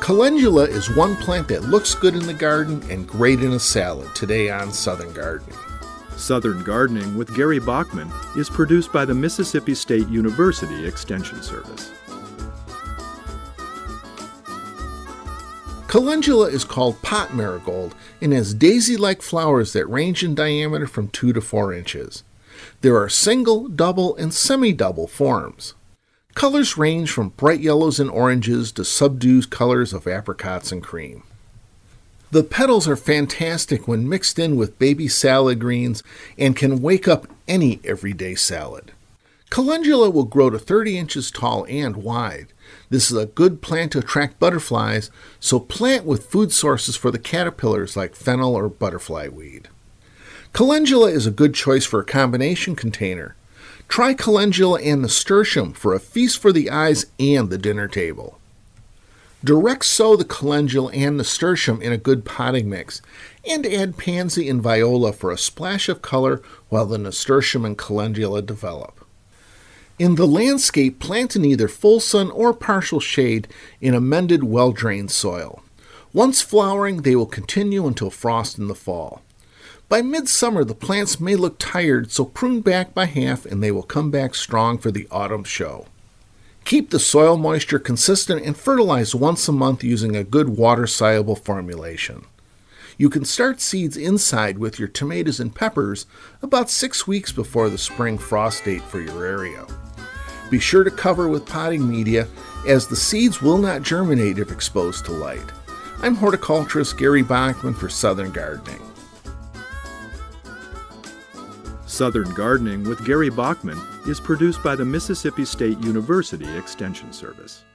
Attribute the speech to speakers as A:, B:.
A: Calendula is one plant that looks good in the garden and great in a salad, today on Southern Gardening.
B: Southern Gardening with Gary Bachman is produced by the Mississippi State University Extension Service.
A: Calendula is called pot marigold and has daisy-like flowers that range in diameter from 2 to 4 inches. There are single, double, and semi-double forms. Colors range from bright yellows and oranges to subdued colors of apricots and cream. The petals are fantastic when mixed in with baby salad greens and can wake up any everyday salad. Calendula will grow to 30 inches tall and wide. This is a good plant to attract butterflies, so plant with food sources for the caterpillars like fennel or butterfly weed. Calendula is a good choice for a combination container. Try calendula and nasturtium for a feast for the eyes and the dinner table. Direct sow the calendula and nasturtium in a good potting mix, and add pansy and viola for a splash of color while the nasturtium and calendula develop. In the landscape, plant in either full sun or partial shade in amended, well-drained soil. Once flowering, they will continue until frost in the fall. By midsummer, the plants may look tired, so prune back by half and they will come back strong for the autumn show. Keep the soil moisture consistent and fertilize once a month using a good water-soluble formulation. You can start seeds inside with your tomatoes and peppers about 6 weeks before the spring frost date for your area. Be sure to cover with potting media, as the seeds will not germinate if exposed to light. I'm horticulturist Gary Bachman for Southern Gardening.
B: Southern Gardening with Gary Bachman is produced by the Mississippi State University Extension Service.